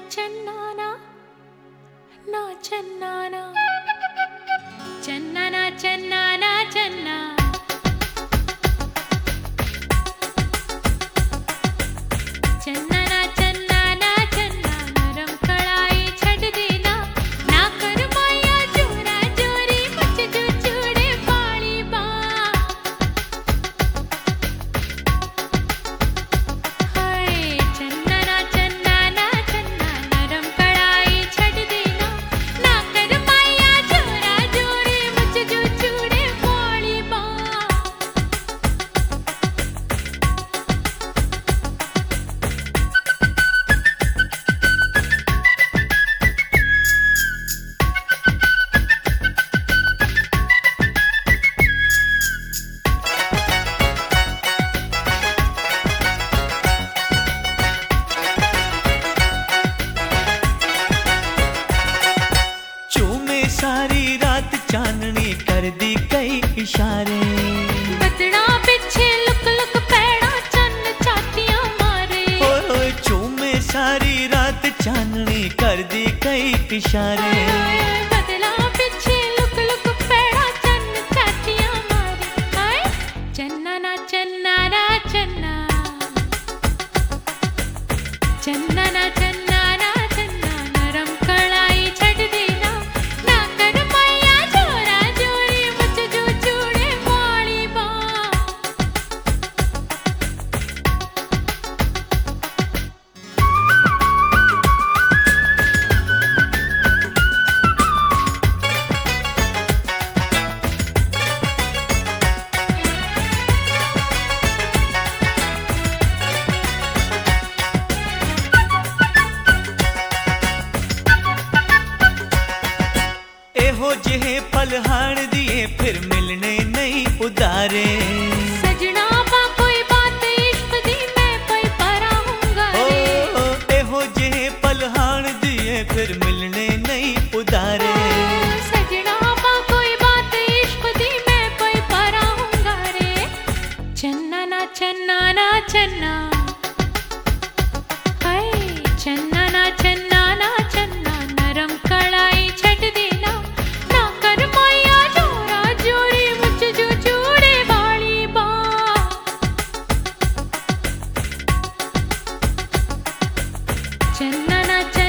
చెన్నానా నా చెన్నానా చెన్నానా చెన్నానా చెన్నా చెన్నానా చెన్నానా చెన్నా నరम कड़ाई छट देना ना कर माया जोरा जोरी मुझ जो चूड़े पाली बा हाय చెన్నానా చెన్నానా చెన్నా नरम कड़ाई छट देना ना कर माया जोरा जोरी मुझ जो चूड़े पाली बा चूमे सारी रात चांदनी कर दी कई इशारे बदना पिछे लुक लुक पैड़ा चन्न छातियां मारे ओए चूमे सारी रात चांदनी कर दी कई इशारे बदला पिछे लुक लुक पैड़ा चन्न छातियां मारे हाय चन्नाना चन्नाना चन्ना चन्नाना चन्नाना चन्ना नरम कड़ाई छट देना ना कर माया जोरा जोरी मुझ जो चूड़े वाली बा एहो जिहे पलहाड़ दिए फिर मिलने नहीं उदारे सजना बा कोई बात इश्क दी मैं पई परा हूंगा रे एहो जिहे पलहाड़ दिए फिर मिलने नहीं उदारे सजना बा कोई बात इश्क दी मैं पई परा हूंगा रे चन्नाना चन्नाना चन्ना हाय चन्नाना चन्नाना चन्ना नरम कड़ाई छट देना ना कर माया जोरा जोरी मुझ जो चूड़े वाली बा चन्नाना